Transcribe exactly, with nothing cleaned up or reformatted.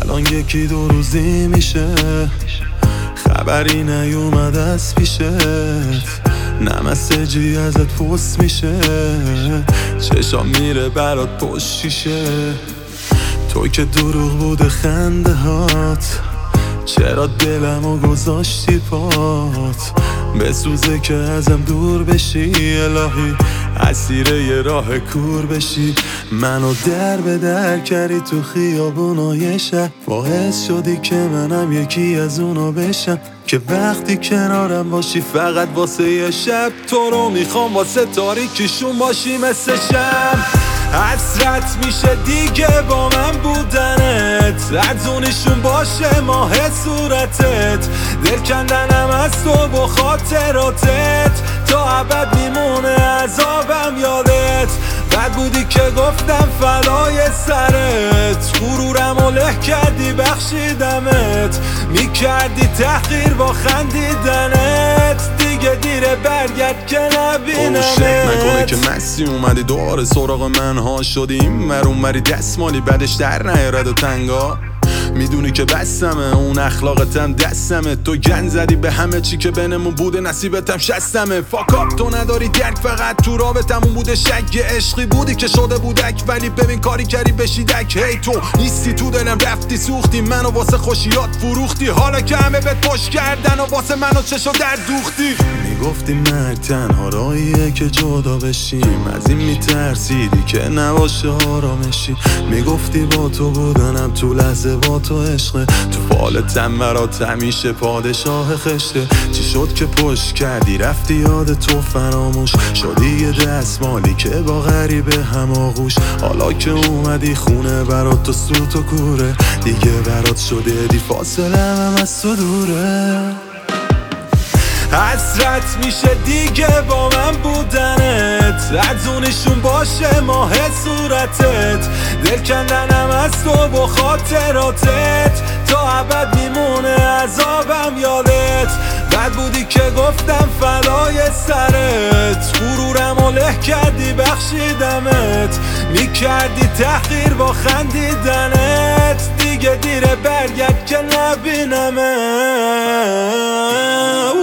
الان یکی دو روزی میشه خبری نیومد از پیشت، نه مسیجی ازت پست میشه، چشام میره برات پشت شیشه. تو که دروغ بوده خنده هات، چرا دلمو گذاشتی پات؟ بسوزه که ازم دور بشی الهی، اسیر یه راه کور بشی. منو در به در کردی تو خیابونای شهر، باعث شدی که منم یکی از اونا بشم که وقتی کنارم باشی فقط واسه یه شب. تو رو میخوام واسه تاریکیشون باشی مثل شم. حسرت میشه دیگه با من بودنت، ارزونیشون باشه ماه صورتت، دل کندنم از تو با خاطراتت، تا ابد میمونه عذابم یادت. بد بودی که گفتم فدای سرت، غرورم و له کردی بخشیدمت، میکردی تحقیر با خندیدنت، دیگه دیره برگرد که نبینمت. شک نکنه که مسی اومدی دوباره سراغ من ها شدیم، ور اونوری دستمالی بعدش در نیارد و تنگا. میدونی که بستمه اون اخلاقتم دستمه، تو گن زدی به همه چی که بینمون بوده، نصیبتم شستمه. فاکاپ تو نداری درک، فقط تو رابطمون بوده شک، یه عشقی بودی که شده بودک، ولی ببین کاری کردی بشیدک. هی تو نیستی تو دلم، رفتی سوختی منو واسه خوشیات فروختی، حالا که همه بهت پشت کردن و واسه منو چشو در دوختی. میگفتی مرگ تنها راهیه که جدا بشیم، از این میترسیدی که نباشه آرامشی. میگفتی با تو بودنم تو لحظه با تو عشقه، تو فالتم برات همیشه پادشاه خشته. چی شد که پشت کردی رفتی یاد تو فراموش شدی، یه دستمالی که با غریبه هم آغوش. حالا که اومدی خونه برات تو سوت و کوره، دیگه برات شده دی فاصله هم از تو دوره. حسرت میشه دیگه با من بودنت، ارزونیشون باشه ماه صورتت، دل کندنم از تو با خاطراتت، تا ابد میمونه عذابم یادت. بد بودی که گفتم فدای سرت، غرورم و له کردی بخشیدمت، میکردی تحقیر با خندیدنت، دیگه دیره برگرد که نبینمت.